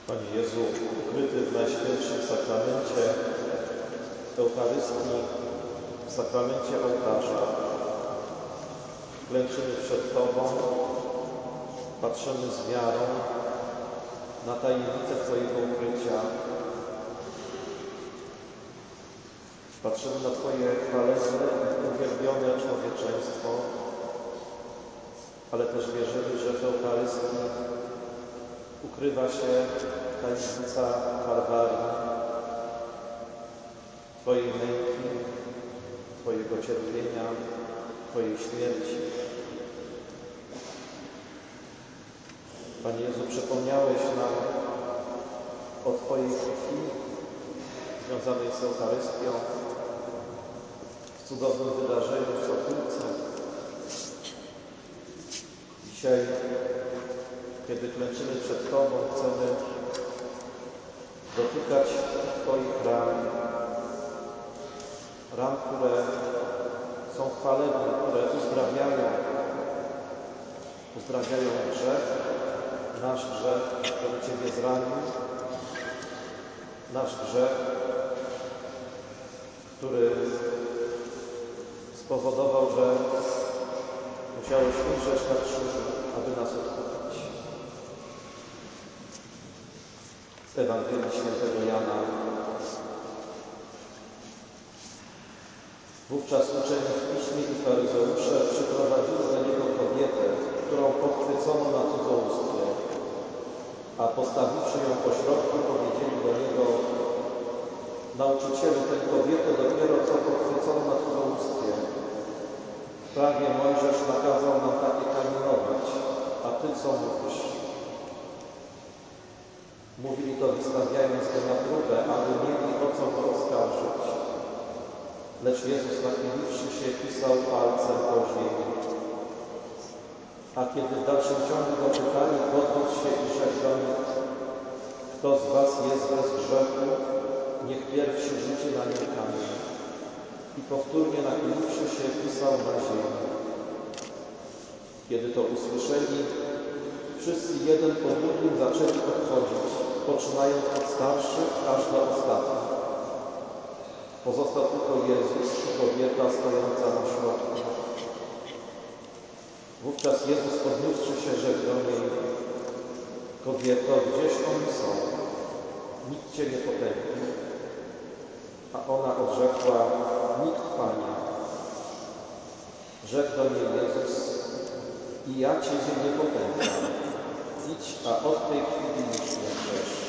Panie Jezu, ukryty w Najświętszym sakramencie Eucharystii, w sakramencie ołtarza, klęczymy przed Tobą, patrzymy z wiarą na tajemnicę Twojego ukrycia. Patrzymy na Twoje chwalebne i uwielbione człowieczeństwo, ale też wierzymy, że w Eucharystii ukrywa się tajemnica Kalwarii, Twojej męki, Twojego cierpienia, Twojej śmierci. Panie Jezu, przypomniałeś nam o Twojej krwi związanej z Eucharystią, w cudownym wydarzeniu w Sokółce. Dzisiaj, kiedy klęczymy przed Tobą, chcemy dotykać Twoich ran, które są chwalebne, które uzdrawiają grzech, nasz grzech, który Ciebie zranił, nasz grzech, który spowodował, że musiałeś umrzeć na krzyżu, aby nas odkupić. Z Ewangelii Świętego Jana. Wówczas uczeni w Piśmie i faryzeusze przyprowadzili do Niego kobietę, którą pochwycono na cudzołóstwie, a postawiwszy ją pośrodku, powiedzieli do Niego: Nauczycielu, tę kobietę dopiero co pochwycono na cudzołóstwie. W prawie Mojżesz nakazał nam takie kamienować, a Ty co mówisz? Mówili to, wystawiając go na próbę, aby mieli o co go oskarżyć. Lecz Jezus, nachyliwszy się, pisał palcem po ziemi. A kiedy w dalszym ciągu go pytali, podniósł się i rzekł do nich: Kto z was jest bez grzechu, niech pierwszy rzuci na nią kamień. I powtórnie nachyliwszy się, pisał na ziemi. Kiedy to usłyszeli, wszyscy jeden po drugim zaczęli odchodzić, poczynając od starszych aż do ostatnich. Pozostał tylko Jezus i kobieta stojąca na środku. Wówczas Jezus, podniósłszy się, rzekł do niej: Kobieto, gdzież oni są? Nikt Cię nie potępił. A ona odrzekła: Nikt, Panie. Rzekł do niej Jezus: I ja Ciebie nie potępiam. Idź, a od tej chwili już nie grzesz.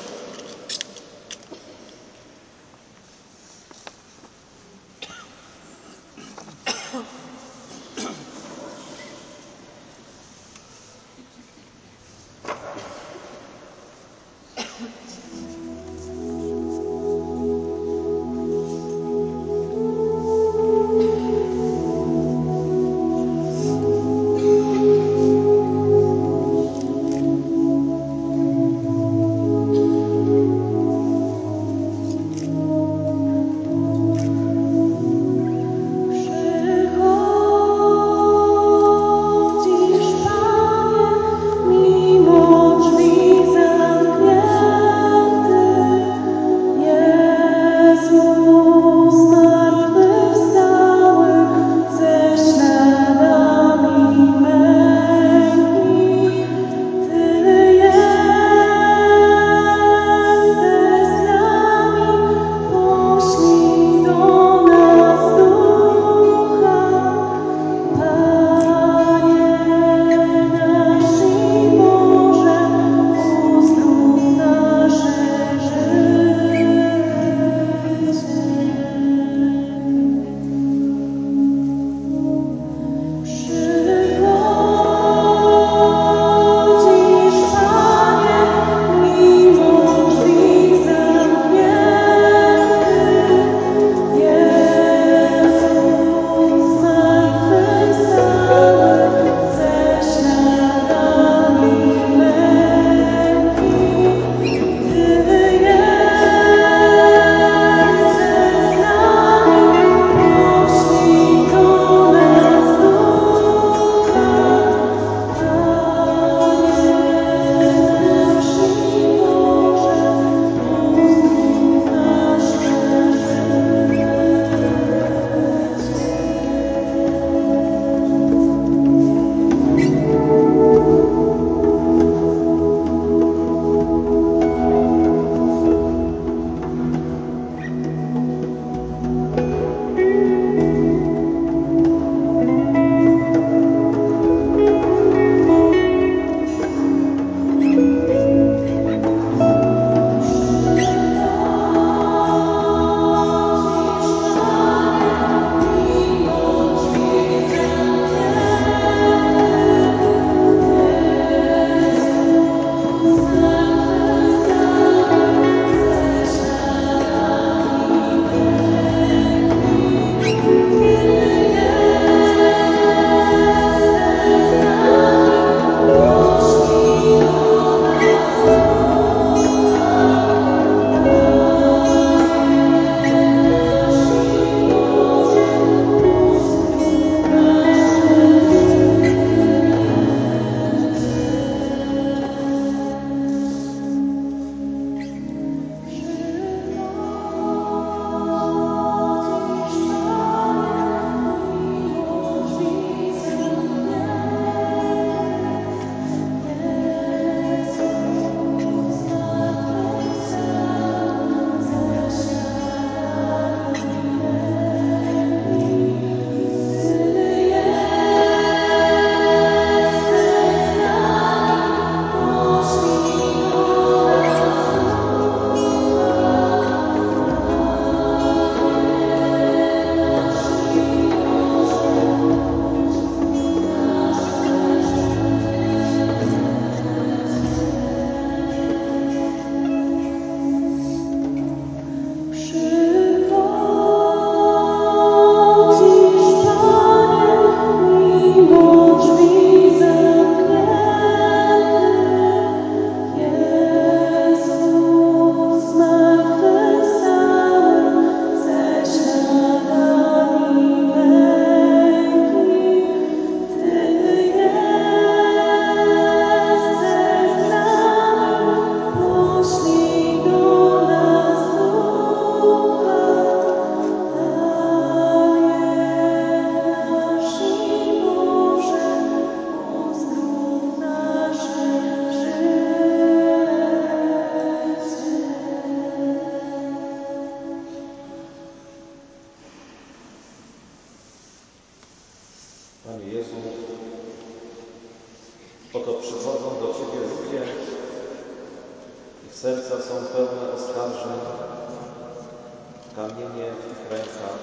serca są pełne oskarżeń, kamienie w ich rękach.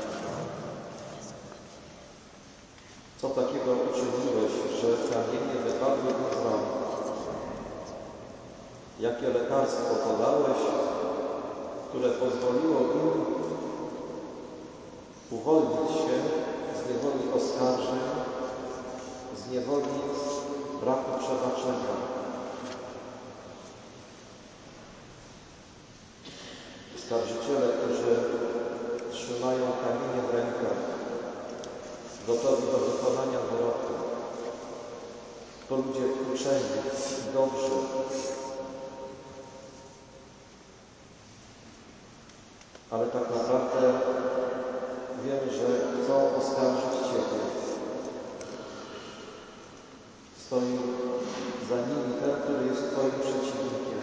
Co takiego uczyniłeś, że kamienie wypadły im z rąk? Jakie lekarstwo podałeś, które pozwoliło im uwolnić się z niewoli oskarżeń, z niewoli braku przebaczenia? Oskarżyciele, którzy trzymają kamienie w rękach, gotowi do wykonania wyroku, to ludzie uczeni i dobrzy. Ale tak naprawdę wiemy, że chcą oskarżyć Ciebie. Stoi za nimi ten, który jest Twoim przeciwnikiem.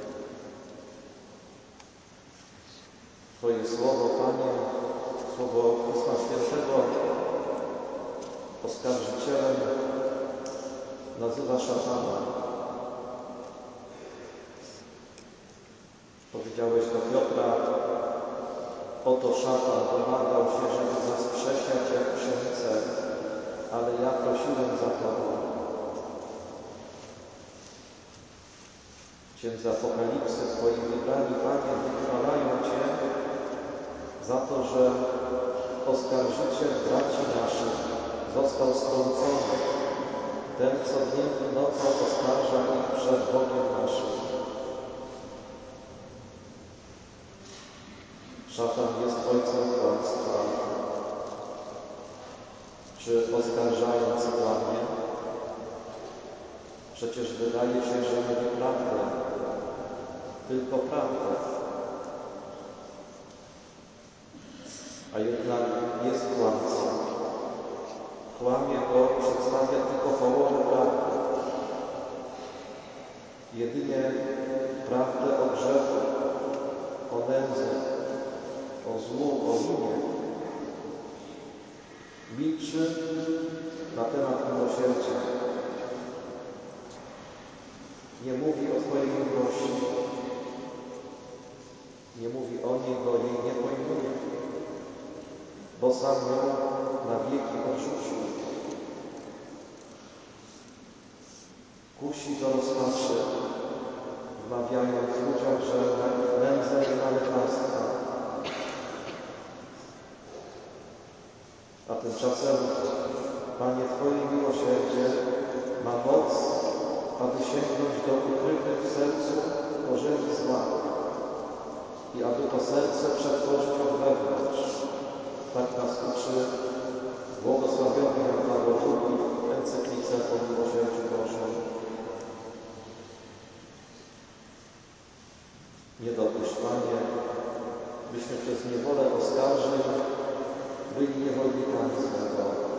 Twoje słowo, Panie, słowo Pisma Świętego, oskarżycielem nazywa szatana. Powiedziałeś do Piotra: oto szatan domagał się, żeby nas przesiać jak pszenicę, ale ja prosiłem za Tobą. Księdza Apokalipsy, Twoi wybrani, Panie, wychwalają Cię za to, że oskarżyciel braci naszych został strącony. Ten, co dniem i nocą oskarża ich przed Bogiem naszym. Szatan jest ojcem kłamstwa. Czy oskarżając kłamie? Przecież wydaje się, że mówi prawdę, tylko prawdę. A jednak jest kłamcą. Kłamie, bo przedstawia tylko połowę prawdy. Jedynie prawdę o grzechu, o nędzy, o złu, o winie. Milczy na temat miłosierdzia. Nie mówi o Twojej miłości. Nie mówi o niej, bo jej nie pojmuje, bo sam ją na wieki odrzucił. Kusi do rozpaczy, wmawiając ludziom, że na ich nędzę nie ma lekarstwa. A tymczasem, Panie, Twoje miłosierdzie ma moc, aby sięgnąć do ukrytych w sercu korzeni zła i aby to serce przetworzyć od wewnątrz. Tak nas uczy błogosławiony Jan Paweł II w encyklice o miłosierdziu Bożym. Nie dopuść, Panie, byśmy przez niewolę oskarżeń byli niewolnikami złego.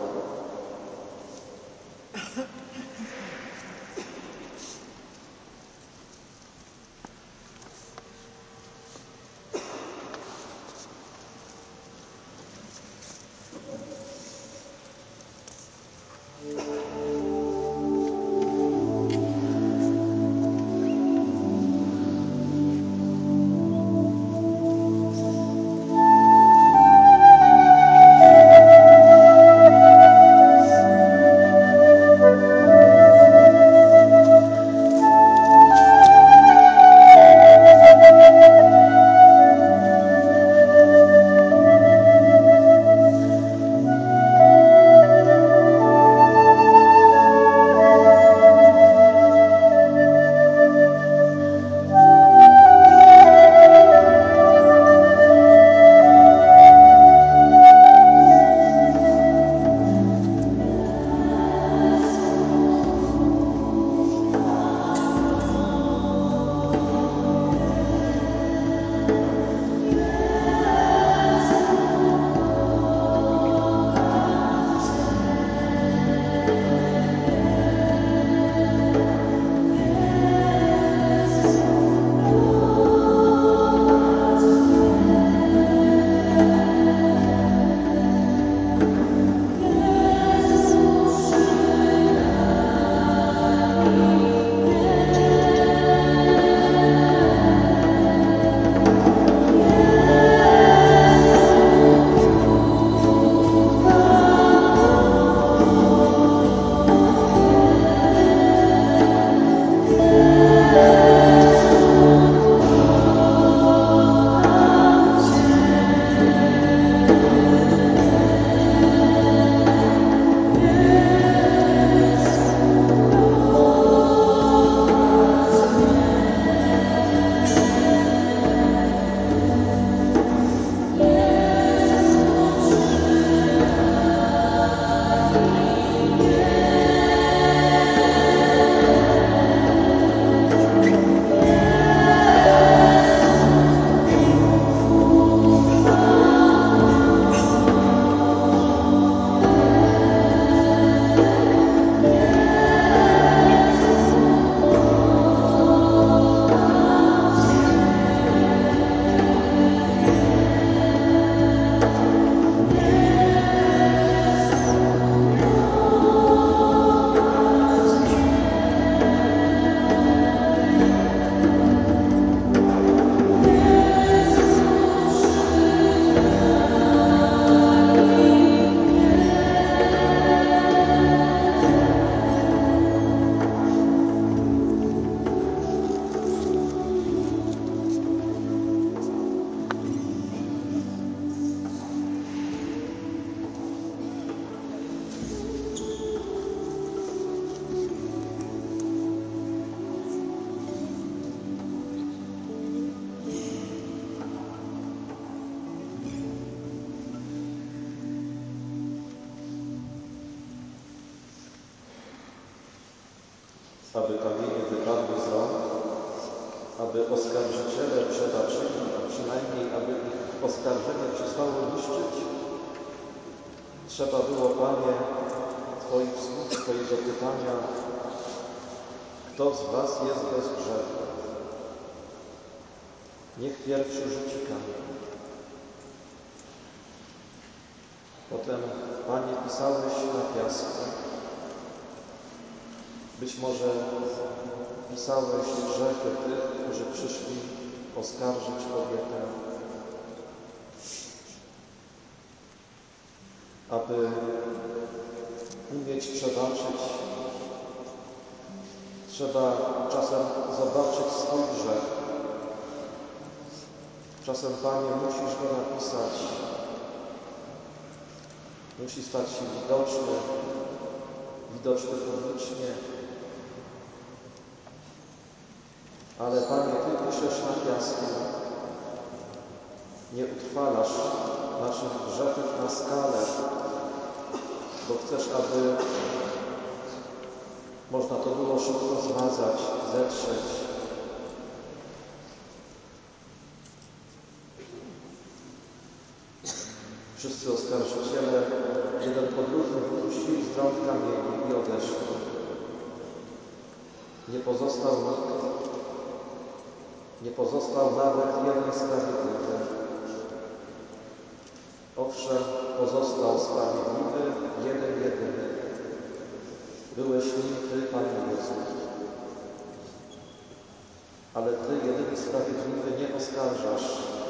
aby kamienie wypadły z rąk, aby oskarżyciele przebaczyli, a przynajmniej aby ich oskarżenie przestało niszczyć. Trzeba było, Panie, Twoich słów, Twojego pytania, kto z Was jest bez grzechu? Niech pierwszy rzuci kamień. Potem, Panie, pisałeś na piasku. Być może pisałeś grzechy tych, którzy przyszli oskarżyć kobietę. Aby umieć przebaczyć, trzeba czasem zobaczyć swój grzech. Czasem, Panie, musisz go napisać. Musi stać się widoczny publicznie. Ale, Panie, Ty piszesz na piasku. Nie utrwalasz naszych grzechów na skalę, bo chcesz, aby można to było szybko zmazać, zetrzeć. Wszyscy oskarżyciele jeden po drugim wypuścili z rąk kamieni i odeszli. Nie pozostał nikt. Nie pozostał nawet jeden sprawiedliwy. Owszem, pozostał sprawiedliwy, jeden jedyny. Byłeś nim Ty, Panie Jezu. Ale Ty, jedyny sprawiedliwy, nie oskarżasz.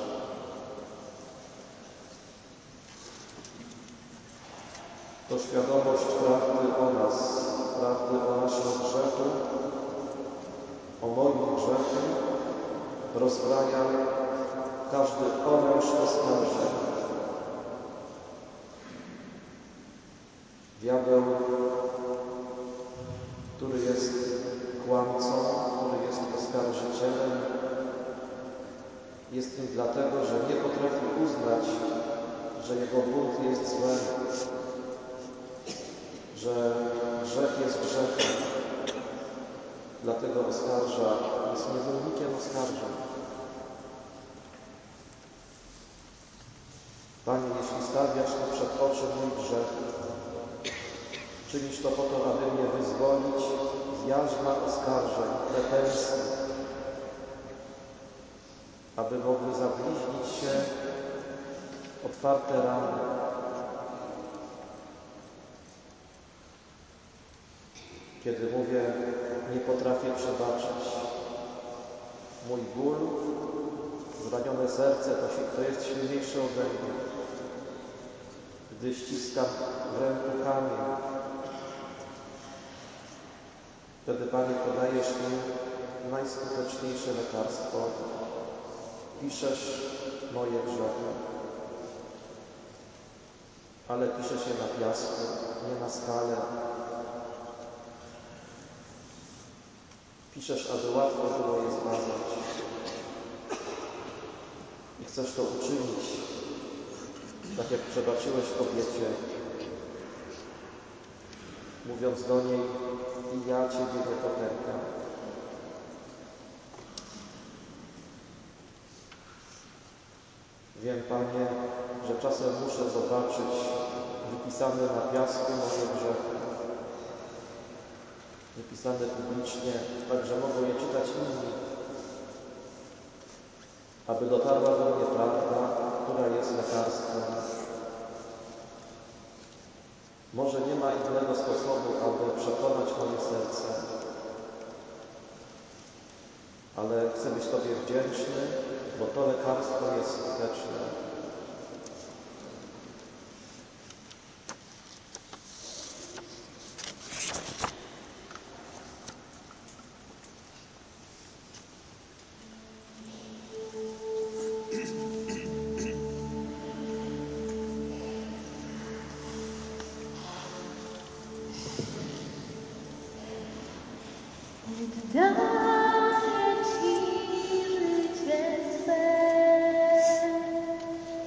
To świadomość prawdy o nas, prawdy o naszym grzechu, o moim grzechu, rozbraja każdy oręż oskarżeń. Diabeł, który jest kłamcą, który jest oskarżycielem, jest nim dlatego, że nie potrafi uznać, że jego bunt jest zły, że grzech jest grzechem. Dlatego oskarża, jest niewolnikiem oskarżeń. Panie, jeśli stawiasz tu przed oczy mój grzech, czynisz to po to, aby mnie wyzwolić z jarzma oskarżeń, pretensji, aby mogły zabliźnić się otwarte rany. Kiedy mówię, nie potrafię przebaczyć, mój ból, zranione serce to jest silniejsze ode mnie. Gdy ściskam w ręku kamień, wtedy, Panie, podajesz mi najskuteczniejsze lekarstwo. Piszesz moje grzechy, ale piszesz je na piasku, nie na skale. Piszesz, aby łatwo było je zmazać. I chcesz to uczynić, tak jak przebaczyłeś kobiecie, mówiąc do niej, i ja Ciebie nie potępiam. Wiem, Panie, że czasem muszę zobaczyć wypisane na piasku moje grzechy, wypisane publicznie, tak że mogą je czytać inni, aby dotarła do mnie prawda, która jest lekarstwem. Może nie ma innego sposobu, aby przekonać moje serce, ale chcę być Tobie wdzięczny, bo to lekarstwo jest skuteczne. Daję Ci życie swe.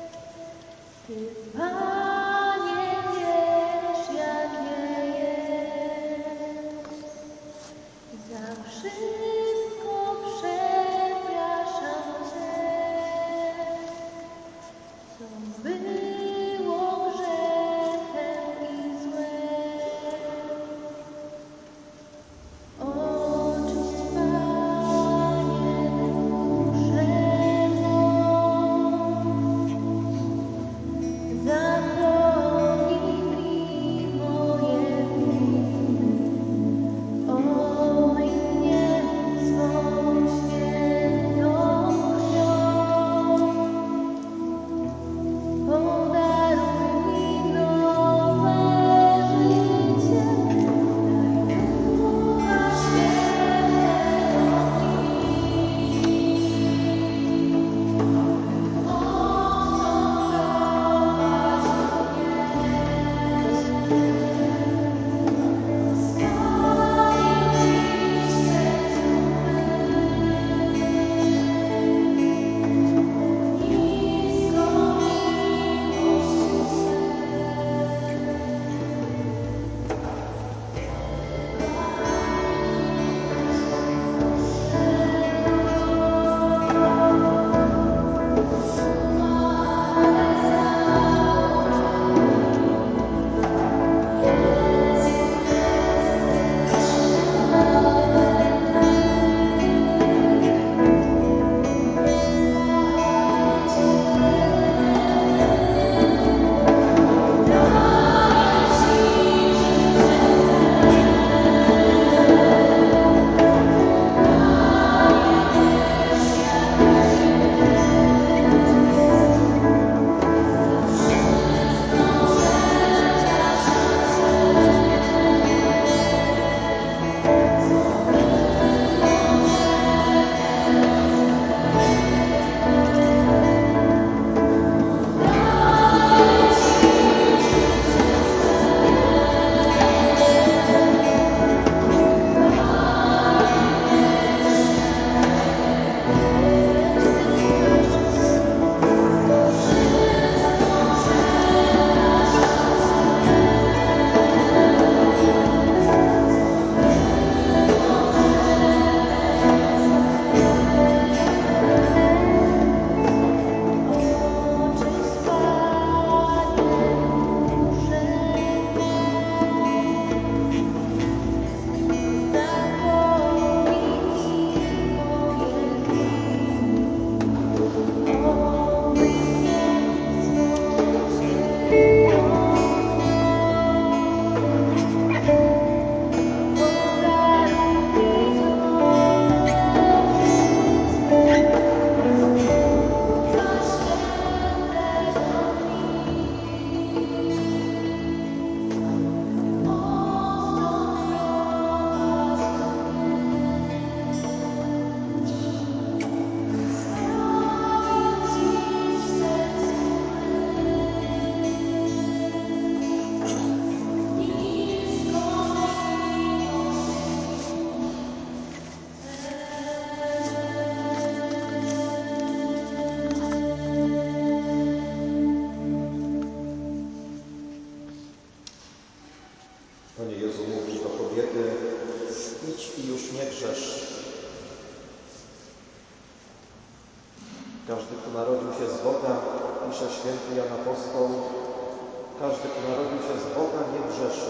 Każdy, kto narodził się z Boga, pisze święty Jan Apostoł, każdy, kto narodził się z Boga, nie grzeszy.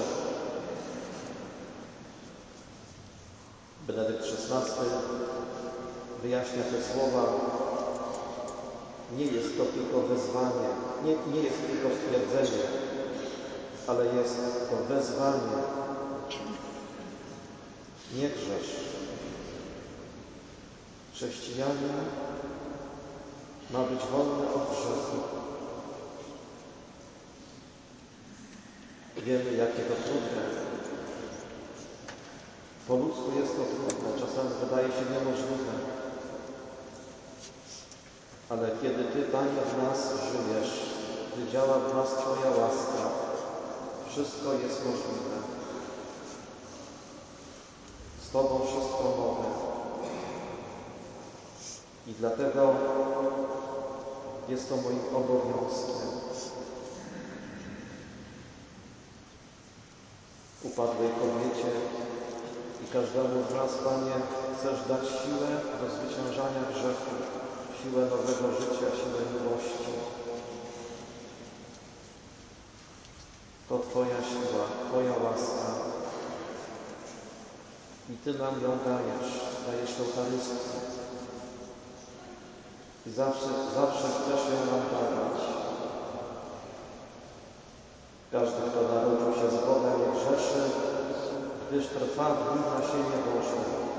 Benedykt XVI wyjaśnia te słowa. Nie jest to tylko wezwanie, nie jest to tylko stwierdzenie, ale jest to wezwanie. Nie grzesz. Chrześcijanin ma być wolny od grzechu. Wiemy, jakie to trudne. Po ludzku jest to trudne, czasami wydaje się niemożliwe. Ale kiedy Ty, Panie, w nas żyjesz, gdy działa w nas Twoja łaska, wszystko jest możliwe. Z Tobą wszystko mogę. I dlatego jest to moim obowiązkiem. Upadłej kobiecie i każdemu z nas, Panie, chcesz dać siłę do zwyciężania grzechu, siłę nowego życia, siłę miłości. To Twoja siła, Twoja łaska. I Ty nam ją dajesz Eucharystię. I zawsze chcesz ją nam dawać. Każdy, kto narodził się z Boga, nie grzeszy, gdyż trwa w nim nasienie Boże.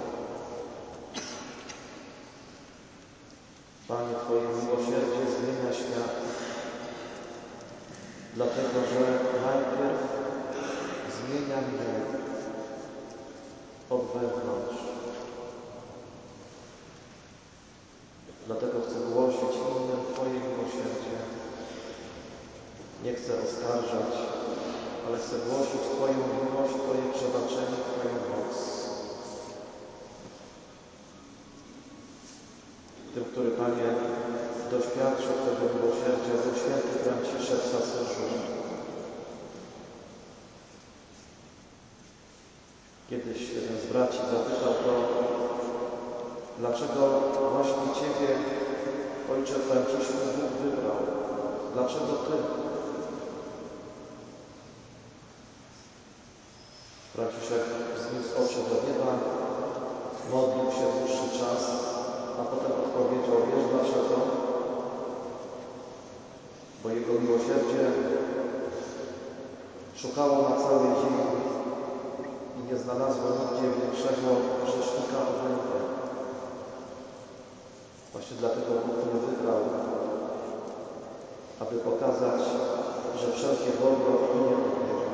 Panie, Twoje miłosierdzie zmienia świat, dlatego że najpierw zmienia mnie od wewnątrz. Dlatego chcę głosić innym Twoje miłosierdzie. Nie chcę oskarżać, ale chcę głosić Twoją miłość, Twoje przebaczenie, Twoją moc. Tym, który, Panie, doświadczył tego miłosierdzia, był święty Franciszek z Asyżu. Kiedyś jeden z braci zapytał go, dlaczego właśnie Ciebie, Ojcze Franciszku, Bóg wybrał? Dlaczego Ty? Franciszek wzniósł oczy do nieba, modlił się dłuższy czas, a potem odpowiedział, wiesz dlaczego? Bo Jego miłosierdzie szukało na całej ziemi i nie znalazło nigdzie większego grzesznika ode mnie. Właśnie dlatego Bóg mnie wybrał, aby pokazać, że wszelkie dobro płynie od Niego.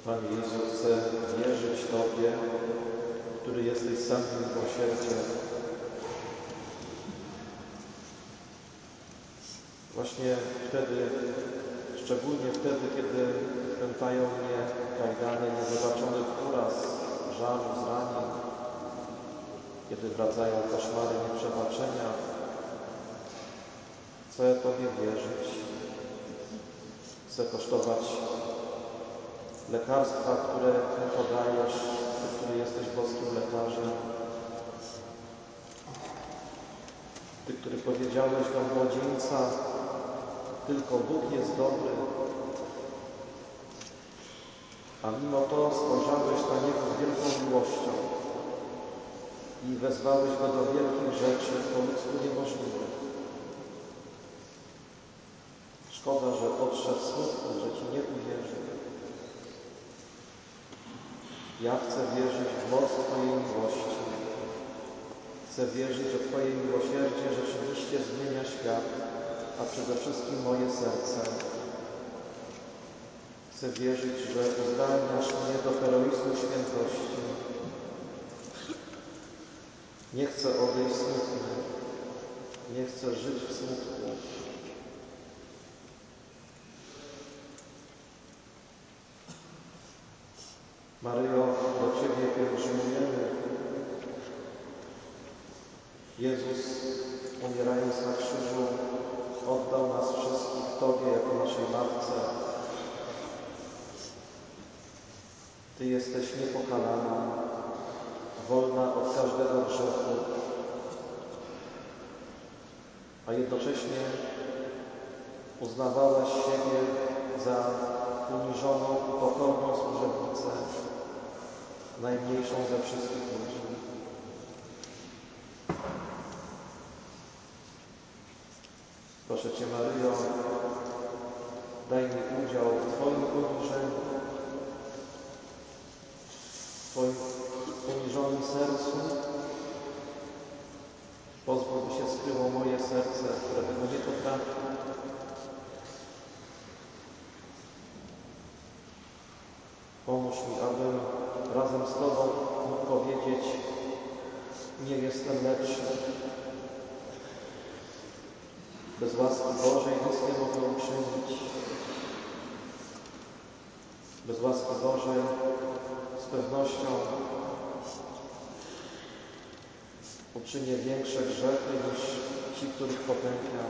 Panie Jezu, chcę wierzyć Tobie, który jesteś sam miłosierdziem. Właśnie wtedy, szczególnie wtedy, kiedy pętają mnie kajdany niezobaczonych uraz, żalu, zranień, kiedy wracają koszmary nieprzebaczenia, chcę Tobie wierzyć. Chcę kosztować lekarstwa, które mi podajesz, Ty, który jesteś boskim lekarzem. Ty, który powiedziałeś do młodzieńca, tylko Bóg jest dobry, a mimo to spojrzałeś na Niego z wielką miłością i wezwałeś Go do wielkich rzeczy, po ludzku niemożliwych. Szkoda, że odszedł smutny, że Ci nie uwierzył. Ja chcę wierzyć w moc Twojej miłości. Chcę wierzyć, że Twoje miłosierdzie rzeczywiście zmienia świat, a przede wszystkim moje serce. Chcę wierzyć, że uzdalniasz mnie do heroizmu świętości. Nie chcę odejść smutny. Nie chcę żyć w smutku. Maryjo, do Ciebie pielgrzymujemy. Jezus, umierając na krzyżu, oddał nas wszystkich Tobie jako naszej Matce. Ty jesteś niepokalana, wolna od każdego grzechu, a jednocześnie uznawałaś siebie za uniżoną i pokorną służebnicę, najmniejszą ze wszystkich ludzi. Proszę Cię, Maryjo, daj mi udział w Twoim uniżeniu, w Twoim uniżonym sercu. Pozwól, by się skryło moje serce, które tego nie potrafi. Pomóż mi, abym razem z Tobą mógł powiedzieć: nie jestem lepszy. Bez łaski Bożej nic nie mogę uczynić. Bez łaski Bożej z pewnością uczynię większe grzechy niż ci, których potępiam.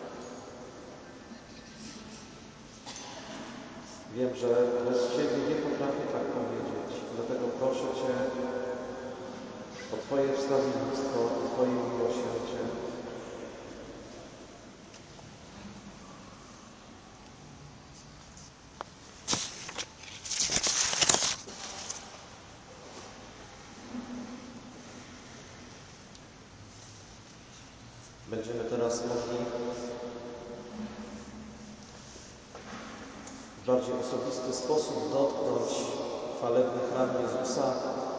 Wiem, że bez Ciebie nie potrafię tak powiedzieć. Dlatego proszę Cię o Twoje wstawiennictwo i Twoje miłosierdzie. Będziemy teraz mogli w bardziej osobisty sposób dotknąć chwalebnych ran Jezusa.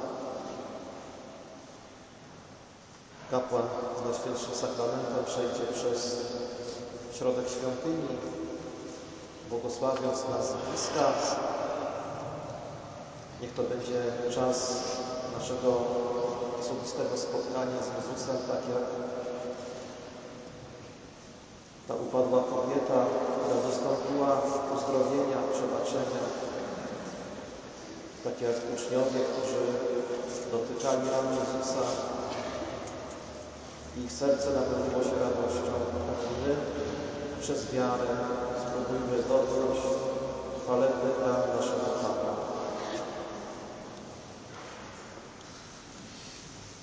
Kapłan z Najświętszym Sakramentem przejdzie przez środek świątyni, błogosławiąc nas z bliska. Niech to będzie czas naszego osobistego spotkania z Jezusem, tak jak ta upadła kobieta, która dostąpiła uzdrowienia, przebaczenia. Tak jak uczniowie, którzy dotykali ran Jezusa, ich serce napełniło się radością. Tak i my przez wiarę spróbujmy dotknąć chwalebnych ran naszego Pana.